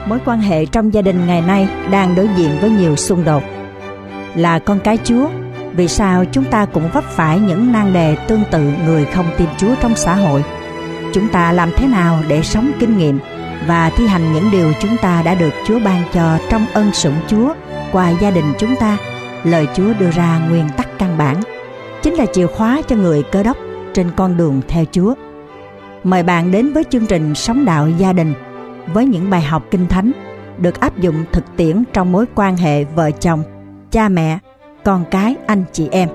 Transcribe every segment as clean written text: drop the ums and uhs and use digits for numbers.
Mối quan hệ trong gia đình ngày nay đang đối diện với nhiều xung đột. Là con cái Chúa, vì sao chúng ta cũng vấp phải những nan đề tương tự người không tin Chúa trong xã hội? Chúng ta làm thế nào để sống kinh nghiệm và thi hành những điều chúng ta đã được Chúa ban cho trong ân sủng Chúa qua gia đình chúng ta? Lời Chúa đưa ra nguyên tắc căn bản, chính là chìa khóa cho người Cơ Đốc trên con đường theo Chúa. Mời bạn đến với chương trình Sống Đạo Gia Đình với những bài học Kinh Thánh được áp dụng thực tiễn trong mối quan hệ vợ chồng, cha mẹ, con cái, anh chị em.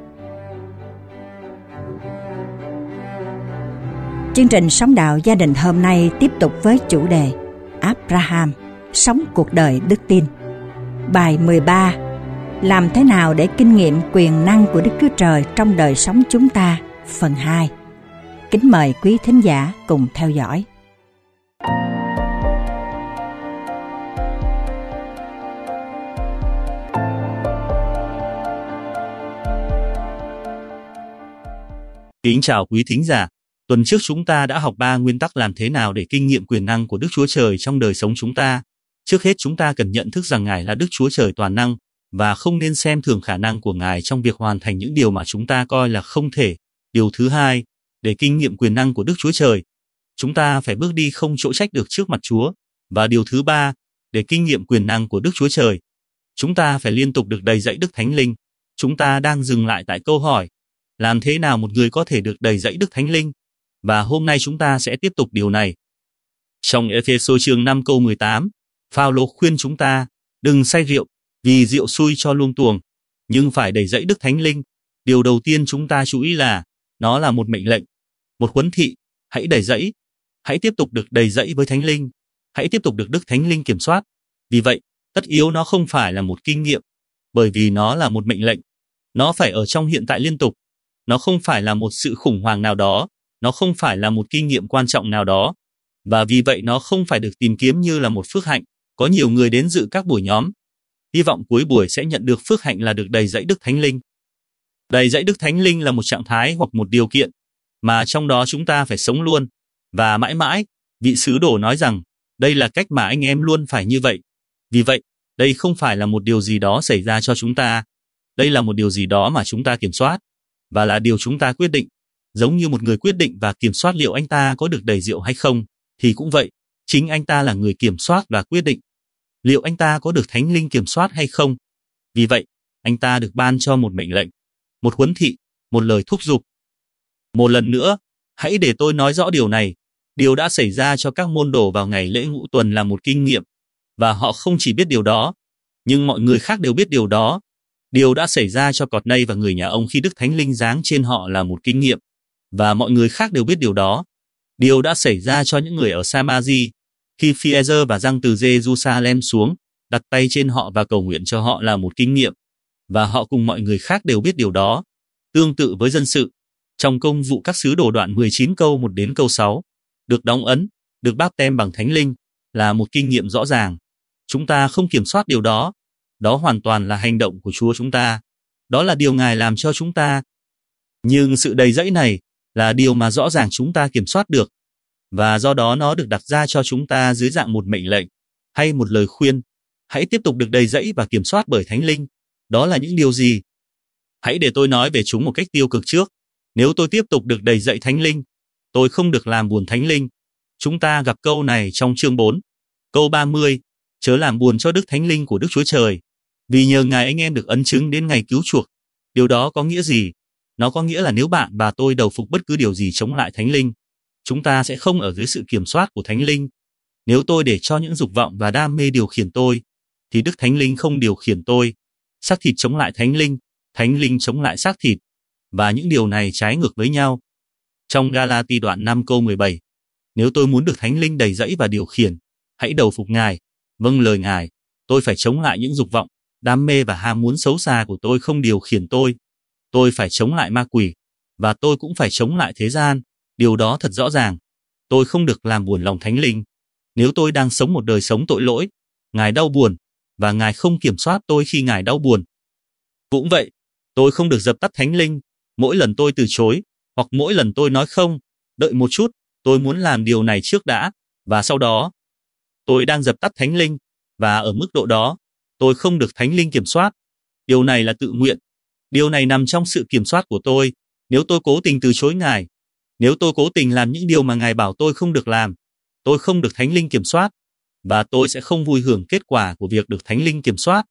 Chương trình Sống Đạo Gia Đình hôm nay tiếp tục với chủ đề Abraham, sống cuộc đời đức tin. Bài 13: Làm thế nào để kinh nghiệm quyền năng của Đức Chúa Trời trong đời sống chúng ta, phần 2. Kính mời quý thính giả cùng theo dõi. Kính chào quý thính giả. Tuần trước chúng ta đã học 3 nguyên tắc làm thế nào để kinh nghiệm quyền năng của Đức Chúa Trời trong đời sống chúng ta. Trước hết chúng ta cần nhận thức rằng Ngài là Đức Chúa Trời toàn năng và không nên xem thường khả năng của Ngài trong việc hoàn thành những điều mà chúng ta coi là không thể. Điều thứ hai, để kinh nghiệm quyền năng của Đức Chúa Trời, chúng ta phải bước đi không chỗ trách được trước mặt Chúa. Và điều thứ ba, để kinh nghiệm quyền năng của Đức Chúa Trời, chúng ta phải liên tục được đầy dẫy Đức Thánh Linh. Chúng ta đang dừng lại tại câu hỏi, làm thế nào một người có thể được đầy dẫy Đức Thánh Linh? Và hôm nay chúng ta sẽ tiếp tục điều này. Trong Ê-phê-sô chương 5 câu 18, Phao-lô khuyên chúng ta, đừng say rượu, vì rượu xui cho luông tuồng, nhưng phải đầy dẫy Đức Thánh Linh. Điều đầu tiên chúng ta chú ý là, nó là một mệnh lệnh, một huấn thị, hãy đầy dẫy, hãy tiếp tục được đầy dẫy với Thánh Linh, hãy tiếp tục được Đức Thánh Linh kiểm soát. Vì vậy, tất yếu nó không phải là một kinh nghiệm, bởi vì nó là một mệnh lệnh. Nó phải ở trong hiện tại liên tục. Nó không phải là một sự khủng hoảng nào đó, nó không phải là một kinh nghiệm quan trọng nào đó. Và vì vậy nó không phải được tìm kiếm như là một phước hạnh. Có nhiều người đến dự các buổi nhóm, hy vọng cuối buổi sẽ nhận được phước hạnh là được đầy dẫy Đức Thánh Linh. Đầy dẫy Đức Thánh Linh là một trạng thái hoặc một điều kiện, mà trong đó chúng ta phải sống luôn, và mãi mãi. Vị sứ đồ nói rằng, đây là cách mà anh em luôn phải như vậy. Vì vậy, đây không phải là một điều gì đó xảy ra cho chúng ta. Đây là một điều gì đó mà chúng ta kiểm soát, và là điều chúng ta quyết định. Giống như một người quyết định và kiểm soát liệu anh ta có được đầy rượu hay không, thì cũng vậy, chính anh ta là người kiểm soát và quyết định liệu anh ta có được Thánh Linh kiểm soát hay không. Vì vậy, anh ta được ban cho một mệnh lệnh, một huấn thị, một lời thúc giục. Một lần nữa, hãy để tôi nói rõ điều này. Điều đã xảy ra cho các môn đồ vào ngày lễ Ngũ Tuần là một kinh nghiệm, và họ không chỉ biết điều đó, nhưng mọi người khác đều biết điều đó. Điều đã xảy ra cho Cọt-nây và người nhà ông khi Đức Thánh Linh giáng trên họ là một kinh nghiệm, và mọi người khác đều biết điều đó. Điều đã xảy ra cho những người ở Sa-ma-ri khi Phi-e-rơ và Giăng từ Giê-ru-sa-lem xuống, đặt tay trên họ và cầu nguyện cho họ là một kinh nghiệm, và họ cùng mọi người khác đều biết điều đó. Tương tự với dân sự, trong Công vụ các sứ đồ đoạn 19 câu 1 đến câu 6, được đóng ấn, được báp têm bằng Thánh Linh là một kinh nghiệm rõ ràng. Chúng ta không kiểm soát điều đó. Đó hoàn toàn là hành động của Chúa chúng ta. Đó là điều Ngài làm cho chúng ta. Nhưng sự đầy dẫy này là điều mà rõ ràng chúng ta kiểm soát được, và do đó nó được đặt ra cho chúng ta dưới dạng một mệnh lệnh hay một lời khuyên. Hãy tiếp tục được đầy dẫy và kiểm soát bởi Thánh Linh. Đó là những điều gì? Hãy để tôi nói về chúng một cách tiêu cực trước. Nếu tôi tiếp tục được đầy dẫy Thánh Linh, tôi không được làm buồn Thánh Linh. Chúng ta gặp câu này trong chương 4, câu 30, chớ làm buồn cho Đức Thánh Linh của Đức Chúa Trời, vì nhờ Ngài anh em được ấn chứng đến ngày cứu chuộc. Điều đó có nghĩa gì? Nó có nghĩa là nếu bạn và tôi đầu phục bất cứ điều gì chống lại Thánh Linh, chúng ta sẽ không ở dưới sự kiểm soát của Thánh Linh. Nếu tôi để cho những dục vọng và đam mê điều khiển tôi, thì Đức Thánh Linh không điều khiển tôi. Xác thịt chống lại Thánh Linh chống lại xác thịt, và những điều này trái ngược với nhau. Trong Ga-la-ti đoạn 5 câu 17, nếu tôi muốn được Thánh Linh đầy dẫy và điều khiển, hãy đầu phục Ngài, vâng lời Ngài. Tôi phải chống lại những dục vọng, đam mê và ham muốn xấu xa của tôi không điều khiển tôi. Tôi phải chống lại ma quỷ, và tôi cũng phải chống lại thế gian. Điều đó thật rõ ràng. Tôi không được làm buồn lòng Thánh Linh. Nếu tôi đang sống một đời sống tội lỗi, Ngài đau buồn, và Ngài không kiểm soát tôi khi Ngài đau buồn. Cũng vậy, tôi không được dập tắt Thánh Linh. Mỗi lần tôi từ chối, hoặc mỗi lần tôi nói không, đợi một chút, tôi muốn làm điều này trước đã, và sau đó Tôi đang dập tắt Thánh Linh, và ở mức độ đó, tôi không được Thánh Linh kiểm soát. Điều này là tự nguyện. Điều này nằm trong sự kiểm soát của tôi. Nếu tôi cố tình từ chối Ngài, nếu tôi cố tình làm những điều mà Ngài bảo tôi không được làm, tôi không được Thánh Linh kiểm soát, và tôi sẽ không vui hưởng kết quả của việc được Thánh Linh kiểm soát.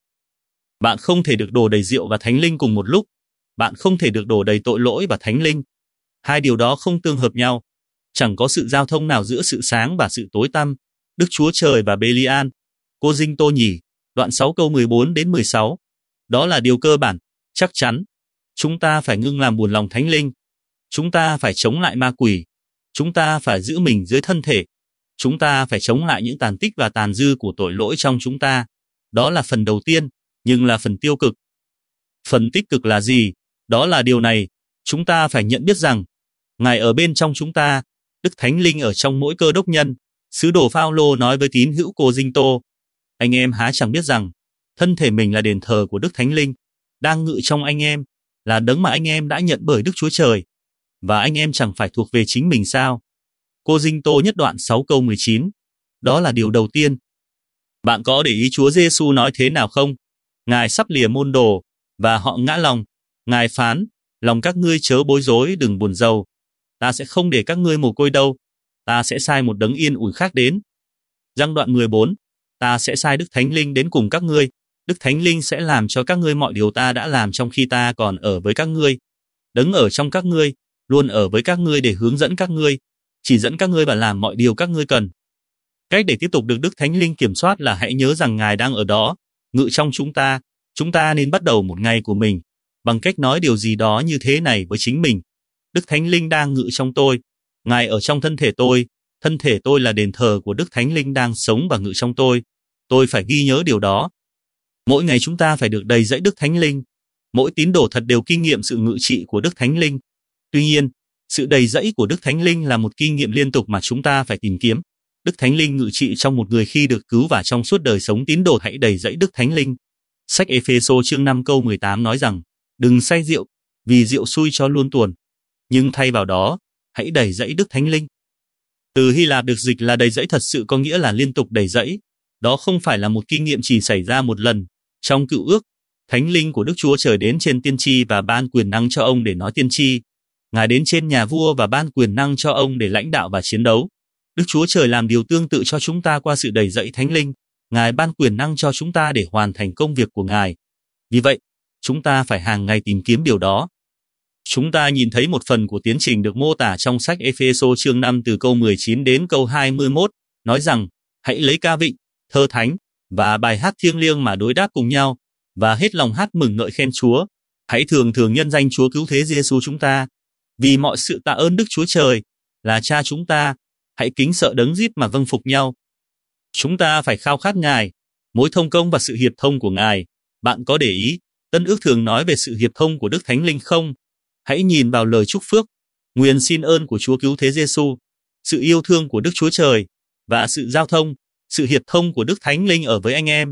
Bạn không thể được đổ đầy rượu và Thánh Linh cùng một lúc. Bạn không thể được đổ đầy tội lỗi và Thánh Linh. Hai điều đó không tương hợp nhau. Chẳng có sự giao thông nào giữa sự sáng và sự tối tăm, Đức Chúa Trời và Belial. Cô Dinh Tô Nhì, đoạn 6 câu 14 đến 16. Đó là điều cơ bản, chắc chắn. Chúng ta phải ngưng làm buồn lòng Thánh Linh. Chúng ta phải chống lại ma quỷ. Chúng ta phải giữ mình dưới thân thể. Chúng ta phải chống lại những tàn tích và tàn dư của tội lỗi trong chúng ta. Đó là phần đầu tiên, nhưng là phần tiêu cực. Phần tích cực là gì? Đó là điều này, chúng ta phải nhận biết rằng Ngài ở bên trong chúng ta, Đức Thánh Linh ở trong mỗi cơ đốc nhân. Sứ đồ Phao-lô nói với tín hữu Cô Dinh Tô, anh em há chẳng biết rằng thân thể mình là đền thờ của Đức Thánh Linh, đang ngự trong anh em, là đấng mà anh em đã nhận bởi Đức Chúa Trời, và anh em chẳng phải thuộc về chính mình sao? Cô Dinh Tô nhất đoạn 6 câu 19. Đó là điều đầu tiên. Bạn có để ý Chúa Giêsu nói thế nào không? Ngài sắp lìa môn đồ, và họ ngã lòng. Ngài phán, lòng các ngươi chớ bối rối, đừng buồn rầu. Ta sẽ không để các ngươi mồ côi đâu. Ta sẽ sai một đấng yên ủi khác đến. Giăng đoạn 14. Ta sẽ sai Đức Thánh Linh đến cùng các ngươi. Đức Thánh Linh sẽ làm cho các ngươi mọi điều ta đã làm trong khi ta còn ở với các ngươi. Đấng ở trong các ngươi, luôn ở với các ngươi để hướng dẫn các ngươi, chỉ dẫn các ngươi và làm mọi điều các ngươi cần. Cách để tiếp tục được Đức Thánh Linh kiểm soát là hãy nhớ rằng Ngài đang ở đó, ngự trong chúng ta. Chúng ta nên bắt đầu một ngày của mình bằng cách nói điều gì đó như thế này với chính mình. Đức Thánh Linh đang ngự trong tôi. Ngài ở trong thân thể tôi. Thân thể tôi là đền thờ của Đức Thánh Linh đang sống và ngự trong tôi. Tôi phải ghi nhớ điều đó. Mỗi ngày chúng ta phải được đầy dẫy Đức Thánh Linh. Mỗi tín đồ thật đều kinh nghiệm sự ngự trị của Đức Thánh Linh. Tuy nhiên, sự đầy dẫy của Đức Thánh Linh là một kinh nghiệm liên tục mà chúng ta phải tìm kiếm. Đức Thánh Linh ngự trị trong một người khi được cứu và trong suốt đời sống tín đồ hãy đầy dẫy Đức Thánh Linh. Sách Ê-phê-sô chương 5 câu 18 nói rằng, đừng say rượu, vì rượu xui cho luôn tuồn. Nhưng thay vào đó, hãy đầy dẫy Đức Thánh Linh. Từ Hy Lạp được dịch là đầy dẫy thật sự có nghĩa là liên tục đầy dẫy. Đó không phải là một kinh nghiệm chỉ xảy ra một lần. Trong Cựu Ước, Thánh Linh của Đức Chúa Trời đến trên tiên tri và ban quyền năng cho ông để nói tiên tri. Ngài đến trên nhà vua và ban quyền năng cho ông để lãnh đạo và chiến đấu. Đức Chúa Trời làm điều tương tự cho chúng ta qua sự đầy dẫy Thánh Linh. Ngài ban quyền năng cho chúng ta để hoàn thành công việc của Ngài. Vì vậy, chúng ta phải hàng ngày tìm kiếm điều đó. Chúng ta nhìn thấy một phần của tiến trình được mô tả trong sách Ê-phê-sô chương 5 từ câu 19 đến câu 21, nói rằng, hãy lấy ca vịnh, thơ thánh, và bài hát thiêng liêng mà đối đáp cùng nhau, và hết lòng hát mừng ngợi khen Chúa. Hãy thường thường nhân danh Chúa cứu thế Giêsu chúng ta. Vì mọi sự tạ ơn Đức Chúa Trời, là Cha chúng ta, hãy kính sợ đấng rít mà vâng phục nhau. Chúng ta phải khao khát Ngài, mối thông công và sự hiệp thông của Ngài. Bạn có để ý, Tân Ước thường nói về sự hiệp thông của Đức Thánh Linh không? Hãy nhìn vào lời chúc phước, nguyền xin ơn của Chúa cứu thế Giêsu, sự yêu thương của Đức Chúa Trời, và sự giao thông, sự hiệp thông của Đức Thánh Linh ở với anh em.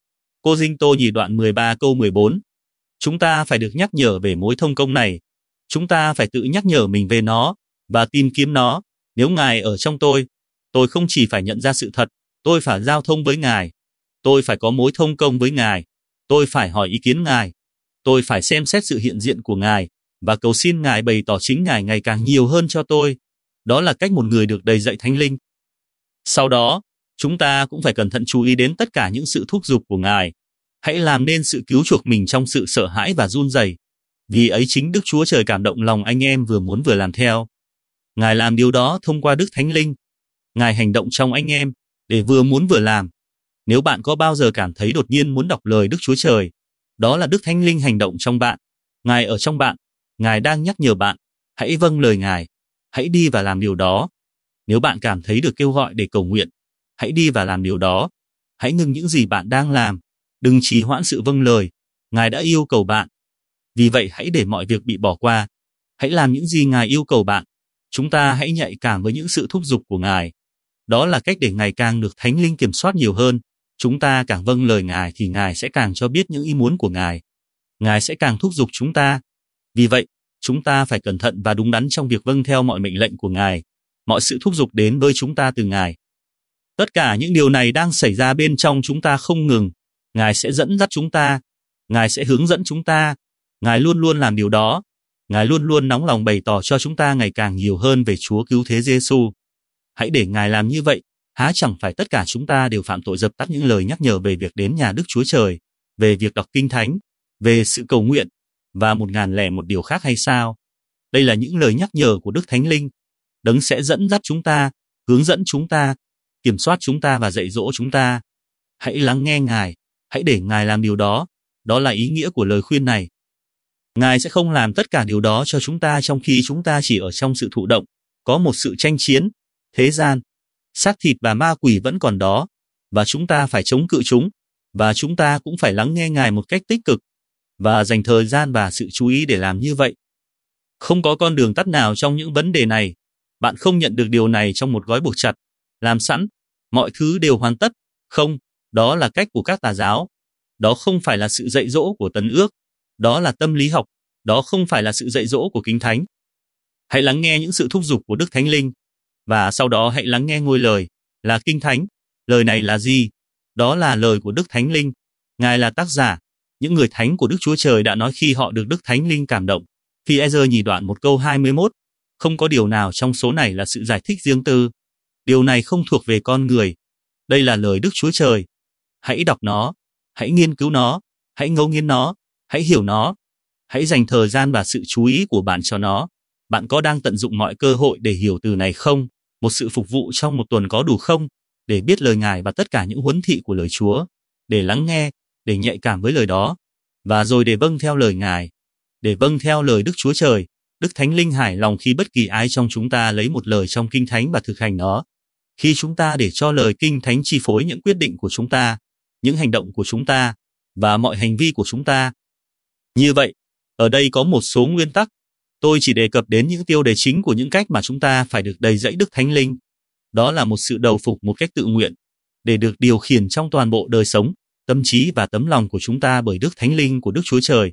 Cô Dinh Tô Nhì đoạn 13 câu 14. Chúng ta phải được nhắc nhở về mối thông công này. Chúng ta phải tự nhắc nhở mình về nó, và tìm kiếm nó. Nếu Ngài ở trong tôi không chỉ phải nhận ra sự thật, tôi phải giao thông với Ngài. Tôi phải có mối thông công với Ngài. Tôi phải hỏi ý kiến Ngài. Tôi phải xem xét sự hiện diện của Ngài, và cầu xin Ngài bày tỏ chính Ngài ngày càng nhiều hơn cho tôi. Đó là cách một người được đầy dẫy Thánh Linh. Sau đó, chúng ta cũng phải cẩn thận chú ý đến tất cả những sự thúc giục của Ngài. Hãy làm nên sự cứu chuộc mình trong sự sợ hãi và run rẩy. Vì ấy chính Đức Chúa Trời cảm động lòng anh em vừa muốn vừa làm theo. Ngài làm điều đó thông qua Đức Thánh Linh. Ngài hành động trong anh em, để vừa muốn vừa làm. Nếu bạn có bao giờ cảm thấy đột nhiên muốn đọc lời Đức Chúa Trời, đó là Đức Thánh Linh hành động trong bạn. Ngài ở trong bạn. Ngài đang nhắc nhở bạn, hãy vâng lời Ngài, hãy đi và làm điều đó. Nếu bạn cảm thấy được kêu gọi để cầu nguyện, hãy đi và làm điều đó. Hãy ngừng những gì bạn đang làm, đừng trì hoãn sự vâng lời. Ngài đã yêu cầu bạn. Vì vậy hãy để mọi việc bị bỏ qua. Hãy làm những gì Ngài yêu cầu bạn. Chúng ta hãy nhạy cảm với những sự thúc giục của Ngài. Đó là cách để ngày càng được Thánh Linh kiểm soát nhiều hơn. Chúng ta càng vâng lời Ngài thì Ngài sẽ càng cho biết những ý muốn của Ngài. Ngài sẽ càng thúc giục chúng ta. Vì vậy, chúng ta phải cẩn thận và đúng đắn trong việc vâng theo mọi mệnh lệnh của Ngài. Mọi sự thúc giục đến với chúng ta từ Ngài. Tất cả những điều này đang xảy ra bên trong chúng ta không ngừng. Ngài sẽ dẫn dắt chúng ta, Ngài sẽ hướng dẫn chúng ta, Ngài luôn luôn làm điều đó. Ngài luôn luôn nóng lòng bày tỏ cho chúng ta ngày càng nhiều hơn về Chúa Cứu Thế Giêsu. Hãy để Ngài làm như vậy, há chẳng phải tất cả chúng ta đều phạm tội dập tắt những lời nhắc nhở về việc đến nhà Đức Chúa Trời, về việc đọc Kinh Thánh, về sự cầu nguyện, và 1001 điều khác hay sao? Đây là những lời nhắc nhở của Đức Thánh Linh. Đấng sẽ dẫn dắt chúng ta, hướng dẫn chúng ta, kiểm soát chúng ta và dạy dỗ chúng ta. Hãy lắng nghe Ngài, hãy để Ngài làm điều đó. Đó là ý nghĩa của lời khuyên này. Ngài sẽ không làm tất cả điều đó cho chúng ta trong khi chúng ta chỉ ở trong sự thụ động, có một sự tranh chiến, thế gian, xác thịt và ma quỷ vẫn còn đó, và chúng ta phải chống cự chúng, và chúng ta cũng phải lắng nghe Ngài một cách tích cực, và dành thời gian và sự chú ý để làm như vậy. Không có con đường tắt nào trong những vấn đề này. Bạn không nhận được điều này trong một gói buộc chặt, làm sẵn, mọi thứ đều hoàn tất. Không, đó là cách của các tà giáo. Đó không phải là sự dạy dỗ của Tân Ước. Đó là tâm lý học. Đó không phải là sự dạy dỗ của Kinh Thánh. Hãy lắng nghe những sự thúc giục của Đức Thánh Linh, và sau đó hãy lắng nghe ngôi lời, là Kinh Thánh. Lời này là gì? Đó là lời của Đức Thánh Linh. Ngài là tác giả. Những người thánh của Đức Chúa Trời đã nói khi họ được Đức Thánh Linh cảm động. Phi-e-rơ nhì đoạn 1 câu 21. Không có điều nào trong số này là sự giải thích riêng tư. Điều này không thuộc về con người. Đây là lời Đức Chúa Trời. Hãy đọc nó, hãy nghiên cứu nó, hãy ngẫu nghiến nó, hãy hiểu nó. Hãy dành thời gian và sự chú ý của bạn cho nó. Bạn có đang tận dụng mọi cơ hội để hiểu từ này không? Một sự phục vụ trong một tuần có đủ không? Để biết lời Ngài và tất cả những huấn thị của lời Chúa. Để lắng nghe, để nhạy cảm với lời đó. Và rồi để vâng theo lời Ngài. Để vâng theo lời Đức Chúa Trời. Đức Thánh Linh hài lòng khi bất kỳ ai trong chúng ta lấy một lời trong Kinh Thánh và thực hành nó. Khi chúng ta để cho lời Kinh Thánh chi phối những quyết định của chúng ta, những hành động của chúng ta, và mọi hành vi của chúng ta. Như vậy, ở đây có một số nguyên tắc. Tôi chỉ đề cập đến những tiêu đề chính của những cách mà chúng ta phải được đầy dẫy Đức Thánh Linh. Đó là một sự đầu phục một cách tự nguyện, để được điều khiển trong toàn bộ đời sống, tâm trí và tấm lòng của chúng ta bởi Đức Thánh Linh của Đức Chúa Trời.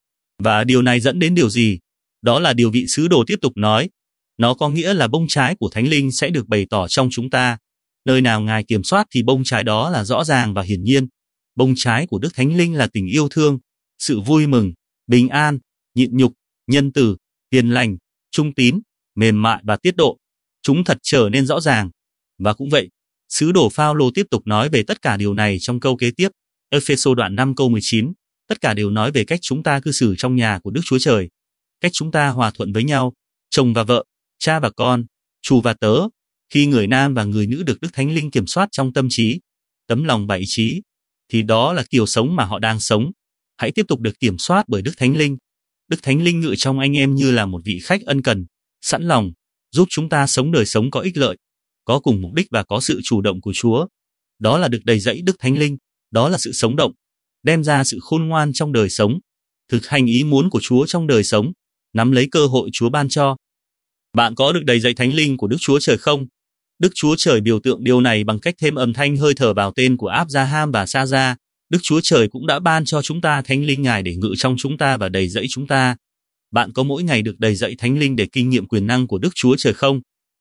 Và điều này dẫn đến điều gì? Đó là điều vị sứ đồ tiếp tục nói. Nó có nghĩa là bông trái của Thánh Linh sẽ được bày tỏ trong chúng ta. Nơi nào Ngài kiểm soát thì bông trái đó là rõ ràng và hiển nhiên. Bông trái của Đức Thánh Linh là tình yêu thương, sự vui mừng, bình an, nhịn nhục, nhân từ, hiền lành, trung tín, mềm mại và tiết độ. Chúng thật trở nên rõ ràng. Và cũng vậy, sứ đồ Phao-lô tiếp tục nói về tất cả điều này trong câu kế tiếp. Ê-phê-sô đoạn 5 câu 19. Tất cả đều nói về cách chúng ta cư xử trong nhà của Đức Chúa Trời. Cách chúng ta hòa thuận với nhau, chồng và vợ, cha và con, chủ và tớ, khi người nam và người nữ được Đức Thánh Linh kiểm soát trong tâm trí, tấm lòng và ý chí, thì đó là kiểu sống mà họ đang sống. Hãy tiếp tục được kiểm soát bởi Đức Thánh Linh. Đức Thánh Linh ngự trong anh em như là một vị khách ân cần, sẵn lòng, giúp chúng ta sống đời sống có ích lợi, có cùng mục đích và có sự chủ động của Chúa. Đó là được đầy dẫy Đức Thánh Linh, đó là sự sống động, đem ra sự khôn ngoan trong đời sống, thực hành ý muốn của Chúa trong đời sống, nắm lấy cơ hội Chúa ban cho. Bạn có được đầy dẫy Thánh Linh của Đức Chúa Trời không? Đức Chúa Trời biểu tượng điều này bằng cách thêm âm thanh hơi thở vào tên của Áp-gia-ham và Sa-gia. Đức Chúa Trời cũng đã ban cho chúng ta Thánh Linh Ngài để ngự trong chúng ta và đầy dẫy chúng ta. Bạn có mỗi ngày được đầy dẫy Thánh Linh để kinh nghiệm quyền năng của Đức Chúa Trời không?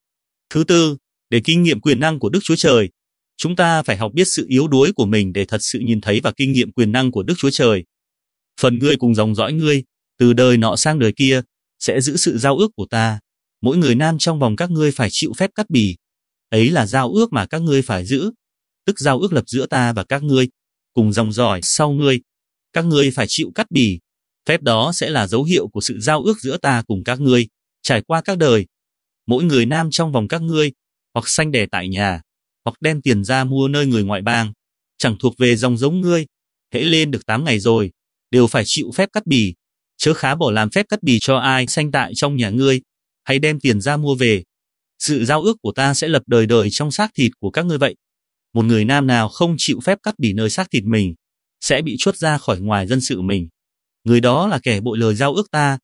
Thứ tư, để kinh nghiệm quyền năng của Đức Chúa Trời, chúng ta phải học biết sự yếu đuối của mình để thật sự nhìn thấy và kinh nghiệm quyền năng của Đức Chúa Trời. Phần ngươi cùng dòng dõi ngươi, từ đời nọ sang đời kia, sẽ giữ sự giao ước của ta. Mỗi người nam trong vòng các ngươi phải chịu phép cắt bì. Ấy là giao ước mà các ngươi phải giữ, tức giao ước lập giữa ta và các ngươi, cùng dòng dõi sau ngươi. Các ngươi phải chịu cắt bì. Phép đó sẽ là dấu hiệu của sự giao ước giữa ta cùng các ngươi, trải qua các đời. Mỗi người nam trong vòng các ngươi, hoặc sanh đẻ tại nhà, hoặc đem tiền ra mua nơi người ngoại bang, chẳng thuộc về dòng giống ngươi, hễ lên được 8 ngày rồi, đều phải chịu phép cắt bì. Chớ khá bỏ làm phép cắt bì cho ai sanh tại trong nhà ngươi, hay đem tiền ra mua về. Sự giao ước của ta sẽ lập đời đời trong xác thịt của các ngươi vậy. Một người nam nào không chịu phép cắt bì nơi xác thịt mình, sẽ bị chuất ra khỏi ngoài dân sự mình. Người đó là kẻ bội lời giao ước ta.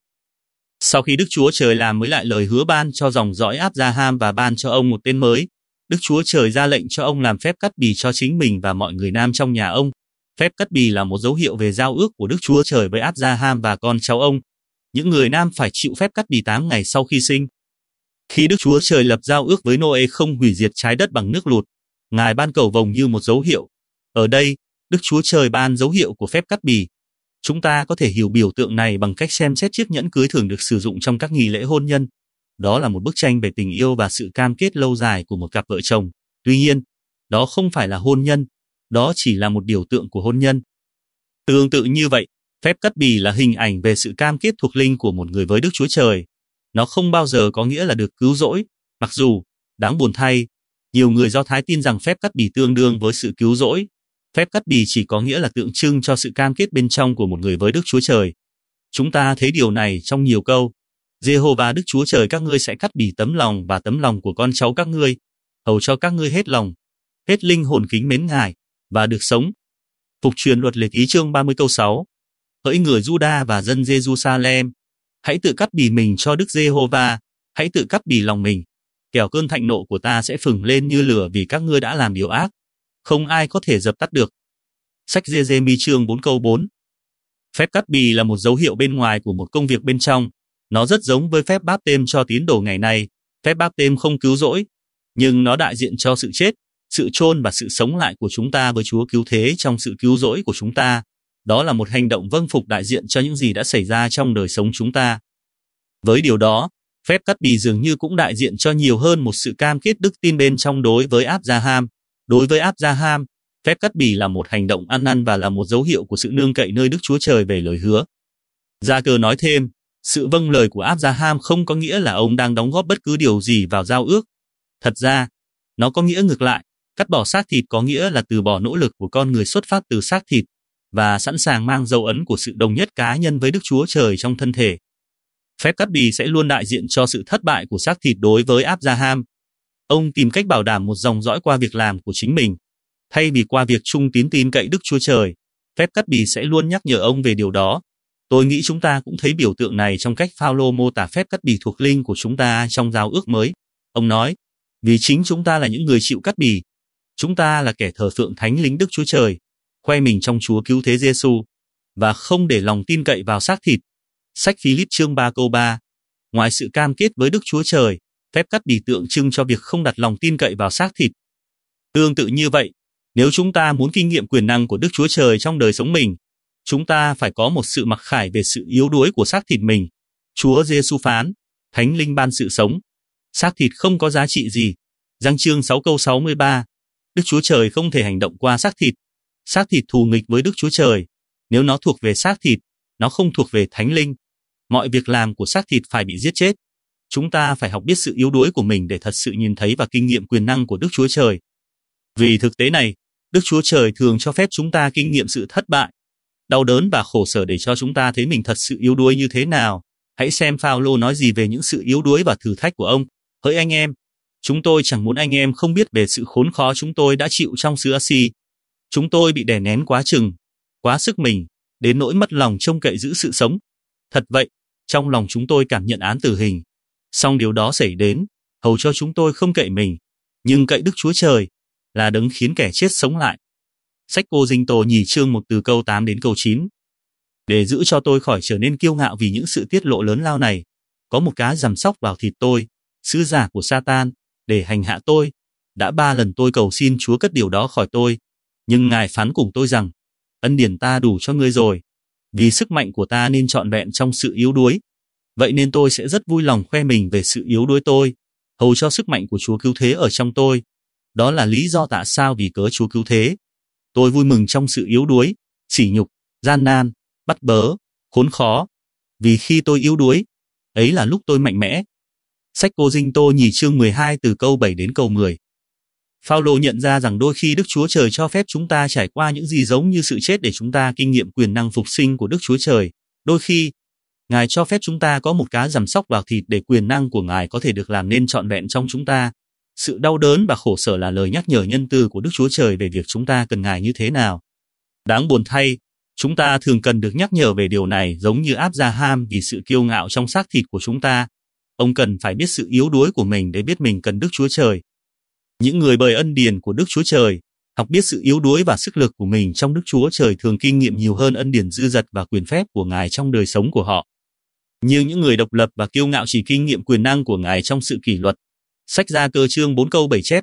Sau khi Đức Chúa Trời làm mới lại lời hứa ban cho dòng dõi Áp-gia-ham và ban cho ông một tên mới, Đức Chúa Trời ra lệnh cho ông làm phép cắt bì cho chính mình và mọi người nam trong nhà ông. Phép cắt bì là một dấu hiệu về giao ước của Đức Chúa Trời với Áp-gia-ham và con cháu ông. Những người nam phải chịu phép cắt bì 8 ngày sau khi sinh. Khi Đức Chúa Trời lập giao ước với Nô-ê không hủy diệt trái đất bằng nước lụt, Ngài ban cầu vồng như một dấu hiệu. Ở đây, Đức Chúa Trời ban dấu hiệu của phép cắt bì. Chúng ta có thể hiểu biểu tượng này bằng cách xem xét chiếc nhẫn cưới thường được sử dụng trong các nghi lễ hôn nhân. Đó là một bức tranh về tình yêu và sự cam kết lâu dài của một cặp vợ chồng. Tuy nhiên, đó không phải là hôn nhân, đó chỉ là một biểu tượng của hôn nhân. Tương tự như vậy, phép cắt bì là hình ảnh về sự cam kết thuộc linh của một người với Đức Chúa Trời. Nó không bao giờ có nghĩa là được cứu rỗi, mặc dù, đáng buồn thay, nhiều người Do Thái tin rằng phép cắt bì tương đương với sự cứu rỗi. Phép cắt bì chỉ có nghĩa là tượng trưng cho sự cam kết bên trong của một người với Đức Chúa Trời. Chúng ta thấy điều này trong nhiều câu. Giê-hô-va Đức Chúa Trời các ngươi sẽ cắt bì tấm lòng và tấm lòng của con cháu các ngươi, hầu cho các ngươi hết lòng, hết linh hồn kính mến Ngài, và được sống. Phục truyền luật lệ ký chương 30 câu 6. Hỡi người Juda và dân Giê-ru-sa-lem, hãy tự cắt bì mình cho Đức Giê-hô-va, hãy tự cắt bì lòng mình, kẻo cơn thạnh nộ của ta sẽ phừng lên như lửa vì các ngươi đã làm điều ác, không ai có thể dập tắt được. Sách Giê-rê-mi chương 4 câu 4. Phép cắt bì là một dấu hiệu bên ngoài của một công việc bên trong. Nó rất giống với phép báp têm cho tín đồ ngày nay. Phép báp têm không cứu rỗi, nhưng nó đại diện cho sự chết, sự chôn và sự sống lại của chúng ta với Chúa cứu thế trong sự cứu rỗi của chúng ta. Đó là một hành động vâng phục đại diện cho những gì đã xảy ra trong đời sống chúng ta. Với điều đó, phép cắt bì dường như cũng đại diện cho nhiều hơn một sự cam kết đức tin bên trong đối với Áp-gia-ham. Đối với Áp-gia-ham, phép cắt bì là một hành động ăn năn và là một dấu hiệu của sự nương cậy nơi Đức Chúa Trời về lời hứa. Gia-cơ nói thêm, sự vâng lời của Áp-gia-ham không có nghĩa là ông đang đóng góp bất cứ điều gì vào giao ước. Thật ra, nó có nghĩa ngược lại. Cắt bỏ xác thịt có nghĩa là từ bỏ nỗ lực của con người xuất phát từ xác thịt và sẵn sàng mang dấu ấn của sự đồng nhất cá nhân với Đức Chúa Trời trong thân thể. Phép cắt bì sẽ luôn đại diện cho sự thất bại của xác thịt đối với Áp-gia-ham. Ông tìm cách bảo đảm một dòng dõi qua việc làm của chính mình. Thay vì qua việc trung tín tin cậy Đức Chúa Trời, phép cắt bì sẽ luôn nhắc nhở ông về điều đó. Tôi nghĩ chúng ta cũng thấy biểu tượng này trong cách Phao-lô mô tả phép cắt bì thuộc linh của chúng ta trong giao ước mới. Ông nói, vì chính chúng ta là những người chịu cắt bì, chúng ta là kẻ thờ phượng thánh linh Đức Chúa Trời, khoe mình trong Chúa cứu thế Giê-xu và không để lòng tin cậy vào xác thịt. Sách Phi-líp chương 3 câu 3. Ngoài sự cam kết với Đức Chúa Trời, phép cắt bì tượng trưng cho việc không đặt lòng tin cậy vào xác thịt. Tương tự như vậy, nếu chúng ta muốn kinh nghiệm quyền năng của Đức Chúa Trời trong đời sống mình, chúng ta phải có một sự mặc khải về sự yếu đuối của xác thịt mình. Chúa Giê-xu phán, Thánh Linh ban sự sống. Xác thịt không có giá trị gì. Giăng chương 6 câu 63. Đức Chúa Trời không thể hành động qua xác thịt. Xác thịt thù nghịch với Đức Chúa Trời. Nếu nó thuộc về xác thịt, nó không thuộc về Thánh Linh. Mọi việc làm của xác thịt phải bị giết chết. Chúng ta phải học biết sự yếu đuối của mình để thật sự nhìn thấy và kinh nghiệm quyền năng của Đức Chúa Trời. Vì thực tế này, Đức Chúa Trời thường cho phép chúng ta kinh nghiệm sự thất bại, đau đớn và khổ sở để cho chúng ta thấy mình thật sự yếu đuối như thế nào. Hãy xem Phao-lô nói gì về những sự yếu đuối và thử thách của ông. Hỡi anh em, chúng tôi chẳng muốn anh em không biết về sự khốn khó chúng tôi đã chịu trong xứ A-si. Chúng tôi bị đè nén quá chừng, quá sức mình, đến nỗi mất lòng trông cậy giữ sự sống. Thật vậy, trong lòng chúng tôi cảm nhận án tử hình. Song điều đó xảy đến, hầu cho chúng tôi không cậy mình, nhưng cậy Đức Chúa Trời, là đấng khiến kẻ chết sống lại. Sách Cô-rinh-tô nhì chương 1 từ câu 8 đến câu 9. Để giữ cho tôi khỏi trở nên kiêu ngạo vì những sự tiết lộ lớn lao này, có một cá giằm sóc vào thịt tôi, sứ giả của Sa-tan, để hành hạ tôi. Đã 3 lần tôi cầu xin Chúa cất điều đó khỏi tôi, nhưng Ngài phán cùng tôi rằng, ân điển ta đủ cho ngươi rồi, vì sức mạnh của ta nên trọn vẹn trong sự yếu đuối. Vậy nên tôi sẽ rất vui lòng khoe mình về sự yếu đuối tôi, hầu cho sức mạnh của Chúa cứu thế ở trong tôi. Đó là lý do tại sao vì cớ Chúa cứu thế, tôi vui mừng trong sự yếu đuối, sỉ nhục, gian nan, bắt bớ, khốn khó. Vì khi tôi yếu đuối, ấy là lúc tôi mạnh mẽ. Sách Cô-rinh-tô nhì chương 12 từ câu 7 đến câu 10. Phao-lô nhận ra rằng đôi khi Đức Chúa Trời cho phép chúng ta trải qua những gì giống như sự chết để chúng ta kinh nghiệm quyền năng phục sinh của Đức Chúa Trời. Đôi khi, Ngài cho phép chúng ta có một cá giằm sóc vào thịt để quyền năng của Ngài có thể được làm nên trọn vẹn trong chúng ta. Sự đau đớn và khổ sở là lời nhắc nhở nhân từ của Đức Chúa Trời về việc chúng ta cần Ngài như thế nào. Đáng buồn thay, chúng ta thường cần được nhắc nhở về điều này giống như Áp-gia-ham vì sự kiêu ngạo trong xác thịt của chúng ta. Ông cần phải biết sự yếu đuối của mình để biết mình cần Đức Chúa Trời. Những người bởi ân điển của Đức Chúa Trời, học biết sự yếu đuối và sức lực của mình trong Đức Chúa Trời thường kinh nghiệm nhiều hơn ân điển dư dật và quyền phép của Ngài trong đời sống của họ. Nhưng những người độc lập và kiêu ngạo chỉ kinh nghiệm quyền năng của Ngài trong sự kỷ luật. Sách Gia-cơ chương 4 câu 7 chép,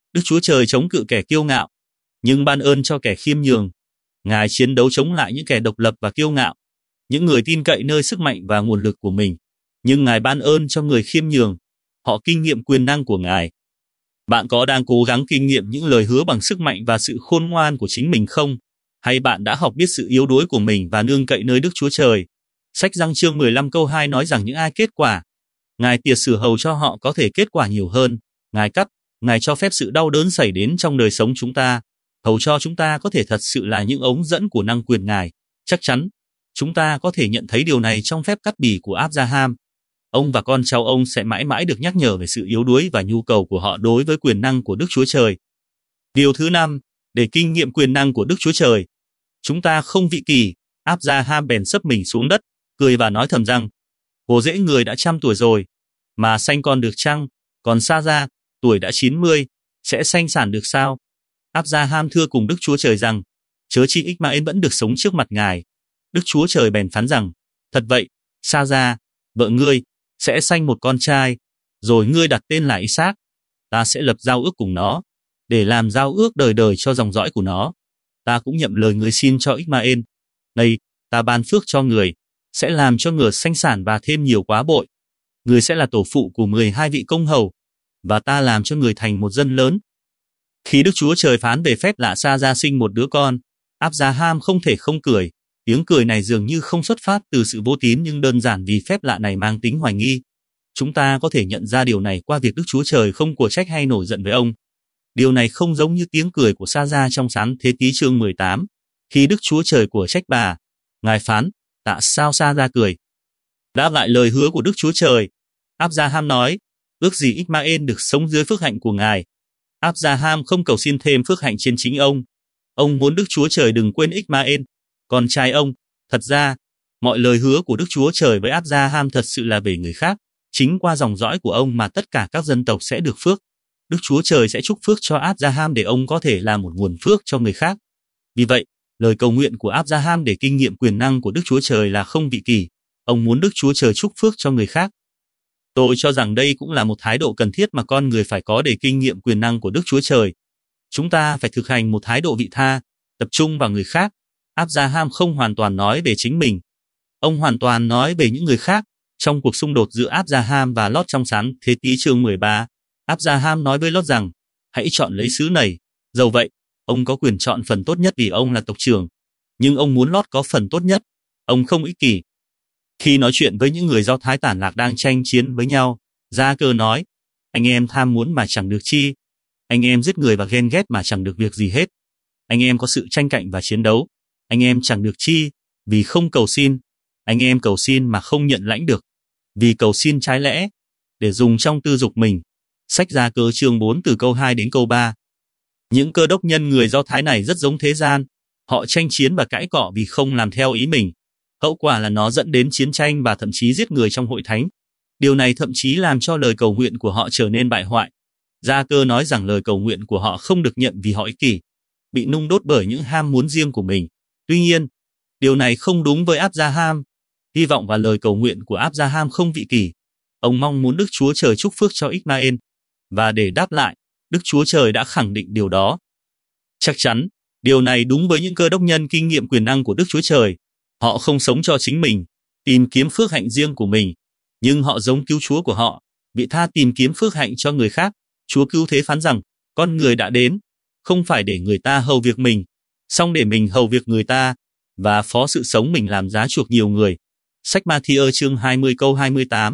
Đức Chúa Trời chống cự kẻ kiêu ngạo, nhưng ban ơn cho kẻ khiêm nhường. Ngài chiến đấu chống lại những kẻ độc lập và kiêu ngạo, những người tin cậy nơi sức mạnh và nguồn lực của mình, nhưng Ngài ban ơn cho người khiêm nhường. Họ kinh nghiệm quyền năng của Ngài. Bạn có đang cố gắng kinh nghiệm những lời hứa bằng sức mạnh và sự khôn ngoan của chính mình không? Hay bạn đã học biết sự yếu đuối của mình và nương cậy nơi Đức Chúa Trời? Sách Giăng chương 15 câu 2 nói rằng những ai kết quả, Ngài tiệt sử hầu cho họ có thể kết quả nhiều hơn. Ngài cắt, Ngài cho phép sự đau đớn xảy đến trong đời sống chúng ta, hầu cho chúng ta có thể thật sự là những ống dẫn của năng quyền Ngài. Chắc chắn, chúng ta có thể nhận thấy điều này trong phép cắt bì của Abraham. Ông và con cháu ông sẽ mãi mãi được nhắc nhở về sự yếu đuối và nhu cầu của họ đối với quyền năng của Đức Chúa Trời. Điều thứ 5, để kinh nghiệm quyền năng của Đức Chúa Trời. Chúng ta không vị kỳ. Abraham bèn sấp mình xuống đất, cười và nói thầm rằng, Bồ rễ người đã 100 tuổi rồi, mà sanh con được chăng? Còn Sa-ra, tuổi đã 90, sẽ sanh sản được sao? Abraham thưa cùng Đức Chúa Trời rằng, chớ chi Ishmael vẫn được sống trước mặt Ngài. Đức Chúa Trời bèn phán rằng, thật vậy, Sa-ra, vợ ngươi, sẽ sanh một con trai, rồi ngươi đặt tên là Isaac. Ta sẽ lập giao ước cùng nó, để làm giao ước đời đời cho dòng dõi của nó. Ta cũng nhậm lời người xin cho Ishmael. Này, ta ban phước cho người, sẽ làm cho người sanh sản và thêm nhiều quá bội. Người sẽ là tổ phụ của 12 vị công hầu, và ta làm cho người thành một dân lớn. Khi Đức Chúa Trời phán về phép lạ Sa-ra sinh một đứa con, Abraham không thể không cười. Tiếng cười này dường như không xuất phát từ sự vô tín nhưng đơn giản vì phép lạ này mang tính hoài nghi. Chúng ta có thể nhận ra điều này qua việc Đức Chúa Trời không của trách hay nổi giận với ông. Điều này không giống như tiếng cười của Sa-ra trong Sáng Thế Ký chương 18. Khi Đức Chúa Trời của trách bà, Ngài phán, tại sao Sa-ra cười? Đáp lại lời hứa của Đức Chúa Trời, Abraham nói, ước gì Ishmael được sống dưới phước hạnh của Ngài. Abraham không cầu xin thêm phước hạnh trên chính ông. Ông muốn Đức Chúa Trời đừng quên Ishmael, con trai ông. Thật ra, mọi lời hứa của Đức Chúa Trời với Abraham thật sự là về người khác. Chính qua dòng dõi của ông mà tất cả các dân tộc sẽ được phước. Đức Chúa Trời sẽ chúc phước cho Abraham để ông có thể là một nguồn phước cho người khác. Vì vậy, lời cầu nguyện của Abraham để kinh nghiệm quyền năng của Đức Chúa Trời là không vị kỳ. Ông muốn Đức Chúa Trời chúc phước cho người khác. Tôi cho rằng đây cũng là một thái độ cần thiết mà con người phải có để kinh nghiệm quyền năng của Đức Chúa Trời. Chúng ta phải thực hành một thái độ vị tha, tập trung vào người khác. Abraham không hoàn toàn nói về chính mình. Ông hoàn toàn nói về những người khác. Trong cuộc xung đột giữa Abraham và Lót trong Sáng Thế Ký chương 13, Abraham nói với Lót rằng, hãy chọn lấy xứ này. Dầu vậy, ông có quyền chọn phần tốt nhất vì ông là tộc trưởng. Nhưng ông muốn Lót có phần tốt nhất. Ông không ích kỷ. Khi nói chuyện với những người Do Thái tản lạc đang tranh chiến với nhau, Gia-cơ nói, anh em tham muốn mà chẳng được chi. Anh em giết người và ghen ghét mà chẳng được việc gì hết. Anh em có sự tranh cạnh và chiến đấu. Anh em chẳng được chi, vì không cầu xin. Anh em cầu xin mà không nhận lãnh được, vì cầu xin trái lẽ, để dùng trong tư dục mình. Sách Gia-cơ chương 4 từ câu 2 đến câu 3. Những cơ đốc nhân người Do Thái này rất giống thế gian. Họ tranh chiến và cãi cọ vì không làm theo ý mình. Hậu quả là nó dẫn đến chiến tranh và thậm chí giết người trong hội thánh. Điều này thậm chí làm cho lời cầu nguyện của họ trở nên bại hoại. Gia-cơ nói rằng lời cầu nguyện của họ không được nhận vì họ ích kỷ, bị nung đốt bởi những ham muốn riêng của mình. Tuy nhiên, điều này không đúng với Abraham. Hy vọng vào lời cầu nguyện của Abraham không vị kỷ. Ông mong muốn Đức Chúa Trời chúc phước cho Ishmael. Và để đáp lại, Đức Chúa Trời đã khẳng định điều đó. Chắc chắn, điều này đúng với những cơ đốc nhân kinh nghiệm quyền năng của Đức Chúa Trời. Họ không sống cho chính mình, tìm kiếm phước hạnh riêng của mình, nhưng họ giống cứu Chúa của họ, vị tha tìm kiếm phước hạnh cho người khác. Chúa cứu thế phán rằng, con người đã đến, không phải để người ta hầu việc mình, song để mình hầu việc người ta, và phó sự sống mình làm giá chuộc nhiều người. Sách Ma-thi-ơ chương 20 câu 28.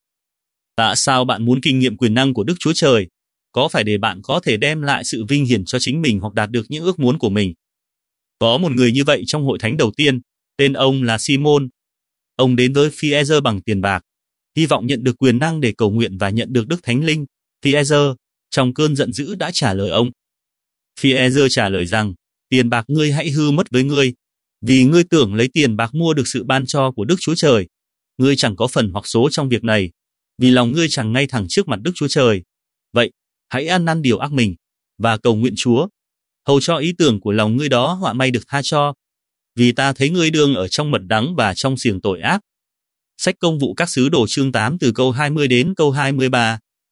Tại sao bạn muốn kinh nghiệm quyền năng của Đức Chúa Trời? Có phải để bạn có thể đem lại sự vinh hiển cho chính mình hoặc đạt được những ước muốn của mình? Có một người như vậy trong hội thánh đầu tiên, tên ông là Simon. Ông đến với Phi-e-rơ bằng tiền bạc, hy vọng nhận được quyền năng để cầu nguyện và nhận được Đức Thánh Linh. Phi-e-rơ, trong cơn giận dữ đã trả lời ông. Phi-e-rơ trả lời rằng, tiền bạc ngươi hãy hư mất với ngươi, vì ngươi tưởng lấy tiền bạc mua được sự ban cho của Đức Chúa Trời. Ngươi chẳng có phần hoặc số trong việc này, vì lòng ngươi chẳng ngay thẳng trước mặt Đức Chúa Trời. Vậy, hãy ăn năn điều ác mình, và cầu nguyện Chúa, hầu cho ý tưởng của lòng ngươi đó họa may được tha cho, vì ta thấy ngươi đương ở trong mật đắng và trong xiềng tội ác. Sách Công vụ các sứ đồ chương 8 từ câu 20 đến câu 23.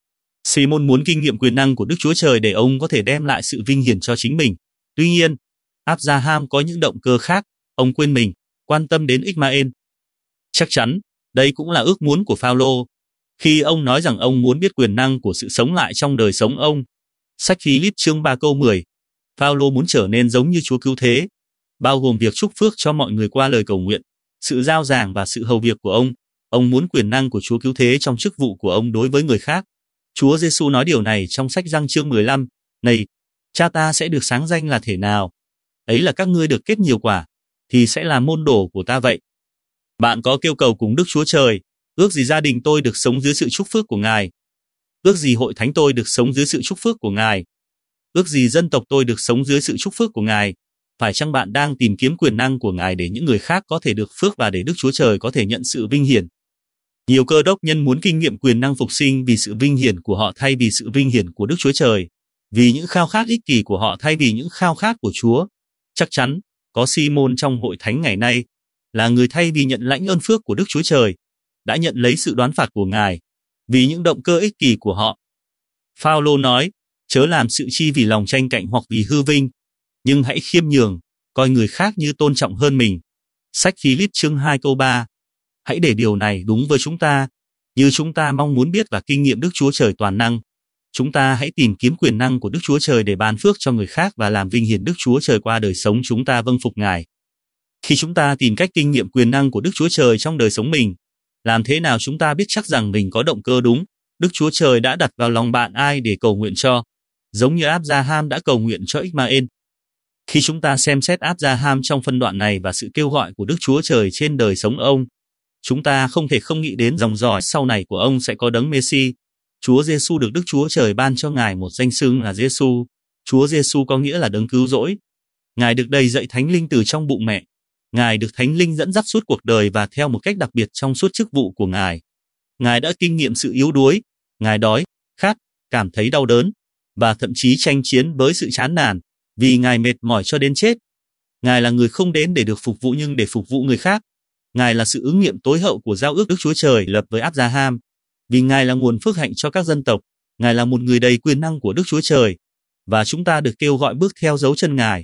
Simon muốn kinh nghiệm quyền năng của Đức Chúa Trời để ông có thể đem lại sự vinh hiển cho chính mình. Tuy nhiên, Abraham có những động cơ khác, ông quên mình, quan tâm đến Ishmael. Chắc chắn, đây cũng là ước muốn của Phao-lô, khi ông nói rằng ông muốn biết quyền năng của sự sống lại trong đời sống ông. Sách Philip chương 3 câu 10, Phao-lô muốn trở nên giống như Chúa Cứu Thế, bao gồm việc chúc phước cho mọi người qua lời cầu nguyện, sự giao giảng và sự hầu việc của ông. Ông muốn quyền năng của Chúa Cứu Thế trong chức vụ của ông đối với người khác. Chúa Giêsu nói điều này trong sách Giăng chương 15, này, cha ta sẽ được sáng danh là thể nào? Ấy là các ngươi được kết nhiều quả, thì sẽ là môn đồ của ta vậy. Bạn có kêu cầu cùng Đức Chúa Trời, ước gì gia đình tôi được sống dưới sự chúc phước của Ngài? Ước gì hội thánh tôi được sống dưới sự chúc phước của Ngài? Ước gì dân tộc tôi được sống dưới sự chúc phước của Ngài? Phải chăng bạn đang tìm kiếm quyền năng của Ngài để những người khác có thể được phước và để Đức Chúa Trời có thể nhận sự vinh hiển? Nhiều cơ đốc nhân muốn kinh nghiệm quyền năng phục sinh vì sự vinh hiển của họ thay vì sự vinh hiển của Đức Chúa Trời, vì những khao khát ích kỷ của họ thay vì những khao khát của Chúa. Chắc chắn, có Simon trong hội thánh ngày nay, là người thay vì nhận lãnh ơn phước của Đức Chúa Trời, đã nhận lấy sự đoán phạt của Ngài, vì những động cơ ích kỷ của họ. Phao-lô nói, chớ làm sự chi vì lòng tranh cạnh hoặc vì hư vinh, nhưng hãy khiêm nhường, coi người khác như tôn trọng hơn mình. Sách Philip chương 2 câu 3. Hãy để điều này đúng với chúng ta, như chúng ta mong muốn biết và kinh nghiệm Đức Chúa Trời toàn năng. Chúng ta hãy tìm kiếm quyền năng của Đức Chúa Trời để ban phước cho người khác và làm vinh hiển Đức Chúa Trời qua đời sống chúng ta vâng phục Ngài. Khi chúng ta tìm cách kinh nghiệm quyền năng của Đức Chúa Trời trong đời sống mình, làm thế nào chúng ta biết chắc rằng mình có động cơ đúng? Đức Chúa Trời đã đặt vào lòng bạn ai để cầu nguyện cho, giống như Abraham đã cầu nguyện cho Ishmael. Khi chúng ta xem xét Abraham trong phân đoạn này và sự kêu gọi của Đức Chúa Trời trên đời sống ông, chúng ta không thể không nghĩ đến dòng dõi sau này của ông sẽ có đấng Messi. Chúa Giêsu được Đức Chúa Trời ban cho Ngài một danh xưng là Giêsu. Chúa Giêsu có nghĩa là đấng cứu rỗi. Ngài được đầy dạy Thánh Linh từ trong bụng mẹ. Ngài được Thánh Linh dẫn dắt suốt cuộc đời và theo một cách đặc biệt trong suốt chức vụ của Ngài. Ngài đã kinh nghiệm sự yếu đuối, Ngài đói, khát, cảm thấy đau đớn, và thậm chí tranh chiến với sự chán nản, vì Ngài mệt mỏi cho đến chết. Ngài là người không đến để được phục vụ nhưng để phục vụ người khác. Ngài là sự ứng nghiệm tối hậu của giao ước Đức Chúa Trời lập với Abraham, vì Ngài là nguồn phước hạnh cho các dân tộc. Ngài là một người đầy quyền năng của Đức Chúa Trời, và chúng ta được kêu gọi bước theo dấu chân Ngài.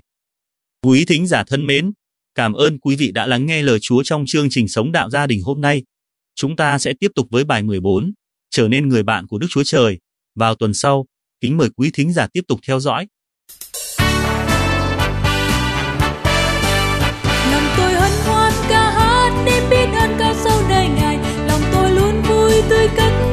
Quý thính giả thân mến, cảm ơn quý vị đã lắng nghe lời Chúa trong chương trình Sống Đạo Gia Đình hôm nay. Chúng ta sẽ tiếp tục với bài 14, trở nên người bạn của Đức Chúa Trời, vào tuần sau. Kính mời quý thính giả tiếp tục theo dõi. Lòng tôi hân hoan ca hát nên biết ơn cao sâu nơi Ngài, lòng tôi luôn vui tươi cất